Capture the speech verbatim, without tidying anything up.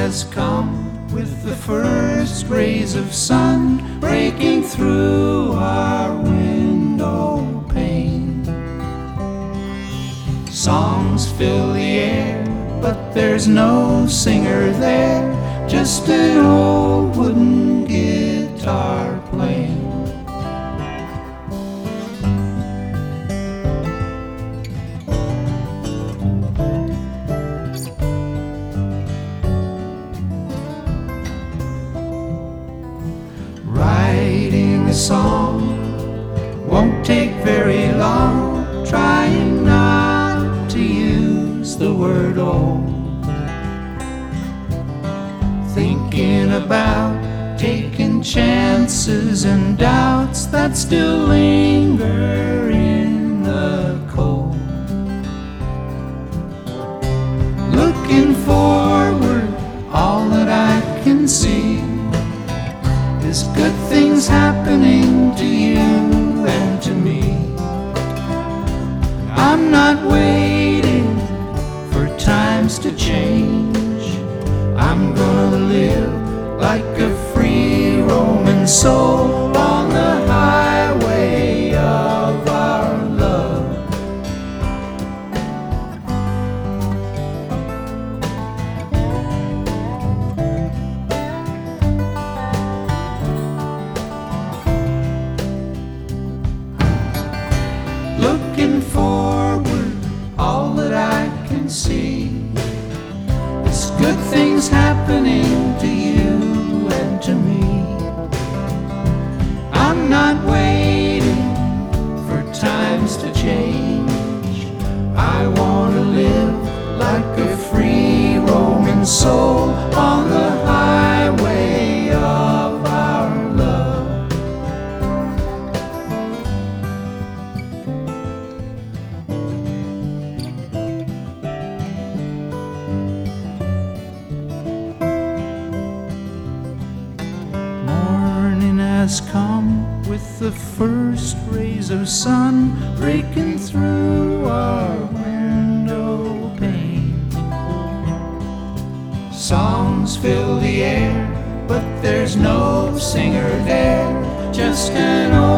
has come with the first rays of sun breaking through our window pane. Songs fill the air, but there's no singer there, just an old wooden guitar playing. Writing a song won't take very long, trying not to use the word old. Thinking about taking chances and doubts that still linger in the cold. Looking forward, all that I can see is good things happening to you and to me. I'm not waiting for times to change. I'm gonna live like a free Roman soul on the highway of our love. Looking forward, all that I can see is good things happening to you and to me. I'm not waiting for times to change. I want to live like a free Roman soul on the highway of our love. Has come with the first rays of sun breaking through our window pane. Songs fill the air, but there's no singer there, just an old